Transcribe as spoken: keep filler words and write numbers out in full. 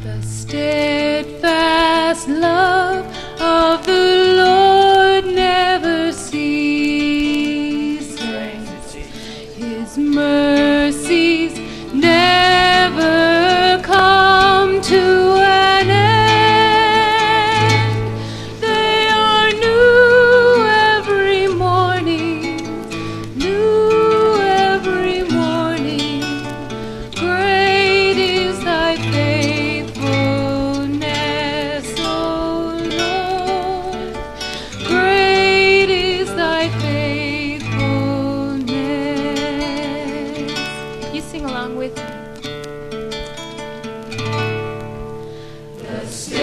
The steadfast love of the Lord never ceases. His mercies never come to an end. They are new every morning, new every morning. Great is thy faithfulness, O Lord. Great is thy faithfulness. You sing along with me. The